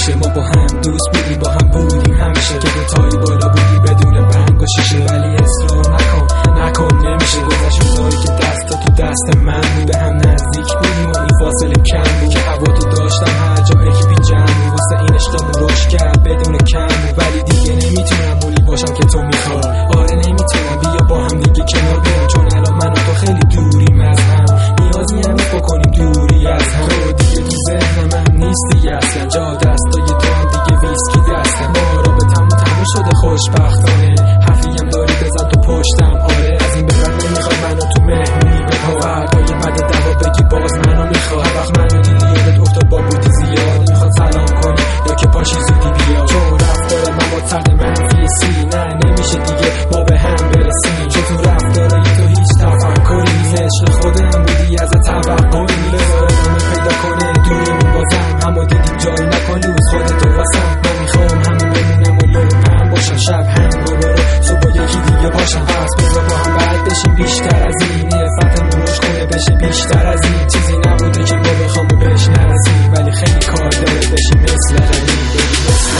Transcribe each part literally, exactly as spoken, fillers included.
نمیشه. ما با هم دوست بودیم، با هم بودیم همیشه، که دوتایی بالا بودی بدون بنگ و شیشه. ولی اصرار نکن نکن نمیشه. گذشت روزایی که دست تو دست من بود، به هم نزدیک بودیم و این فاصله کم بود، که هوا تو داشتم هر جایی که بی جمع بود. واسه این عشقمون رشد کرد بدون کم بود. ولی دیگه نمیتونم مولی باشم که تو میخوای. آره نمیتونم، بیا با هم دیگه کنار بیام، چون الان من و تو خیلی دوریم از هم. نیازی هم بکنیم دوری از هم. تو دیگه تو ذهنم هم نیستی اصلا، جا دستای تو هم دیگه ویسکی دستم. ما رابطمون تموم شده خوشبختانه، حرفی هم داری بزن تو پشتم. آره از این به بعد نمیخوای منو تو مهمونی بپا، فردای بعد دوا بگی باز منو میخوای. هر وقت منو دیدی یادت افتاد با بودی زیاد، میخواد سلام کنی یا که پاشی زودی بیا. چون رفتار من با طرد منفیسی، نه نمیشه دیگه ما به هم برسیم. چون تو رفتارای تو هیچ تفکری نیست، عشق خودم بودی از توقعی نیست. ادامه پیدا کنه دوریمون بازم، همو دیدیم جایی نکن لوز خودتو واسم. من میخوام همون بمونم و لوپم باشم، شب هم دوباره صبح یکی دیگه باشم. پس بذار با هم بعد بشیم بیشتر از این، نفتمون روش کنه بشه بیشتر از این. چیزی نبوده که ما بخوام و بهش نرسیم، ولی خیلی کار داره بشیم مثل غنی، بگی مثل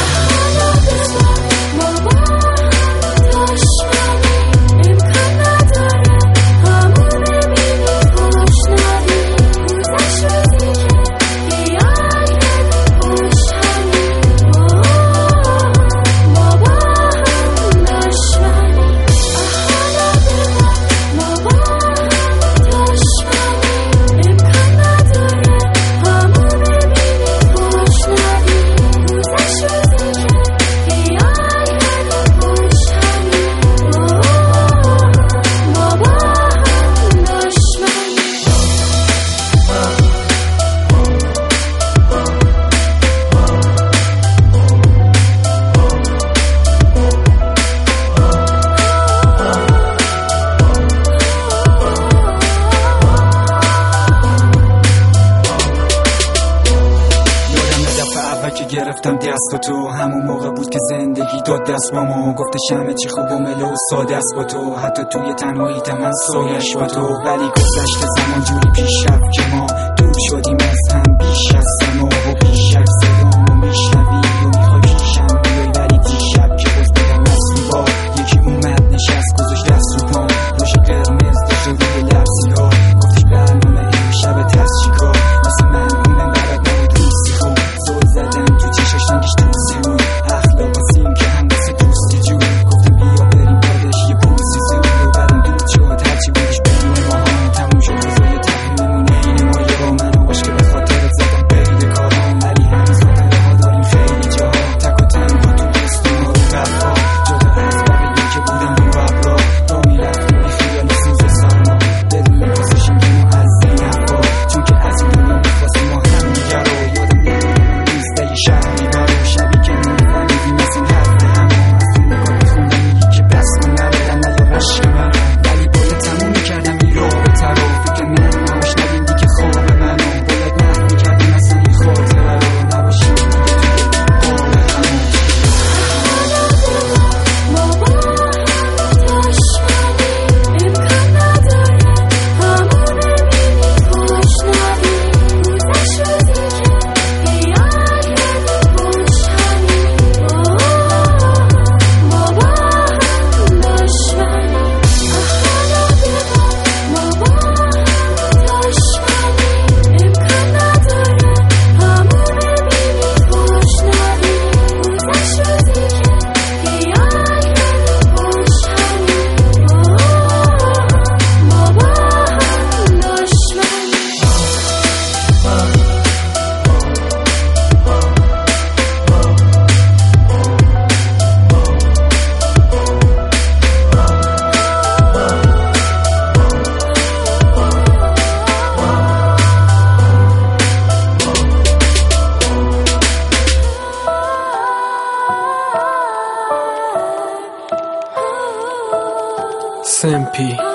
گرفتم دست تو. همون موقع بود که زندگی داد دست با ما، گفتش همه چی خوب و ملو و ساده است با تو. حتی توی تنهاییت من سایش با تو. ولی گذشت زمان جوری پیش رفت که ما دور شدیم از هم، بیش از سما و بیش از صدامو میشنوی و میخوای پیشم بیای. ولی دیشب که باز دیدم از با یکی اومد نشست گذاشت دست رو پام، روش قرمز داشت روی لبسی ها. گفتش برنامه این شب تست چیکار، مثل من اونم برات نبود روسی خوب. زل زدم تو چشاش نگیش توسی بود، اخلاق سیم که هم مثل دوستی جون. گفتم بیا بریم بادش یه پوسی زود، و بعدم دود شد هرچی بودش بدون ما هم تموم شد. روزای تحریممون این مایه با من و باش که به خاطرت زدم برید کارام. ولی هنوز آدره ها داریم خیلی جاها، تک و تنها تو دوستی ما رو رفا. جدا از بقیه که بودم رو ابرا، را میرفتیم بی خیال سوز سرما، بدون پاسش این و از این حرفا. چون که از این دنیا میخواستیم ما هم دیگر رو. یادم نمیدونم نیسته یه شهری برو، شبی که نمیفهمیدیم مثل حرف همه. از تو نگاه میخوندم میگی که بس من نبودم نیا رشک من، ولی باید تموم میکردم این رابطه رو. فکر من نماش ندیم دیگه خواب منو، باید محو میکردیم اصلا این خاطره رو. نباشیم Simpi.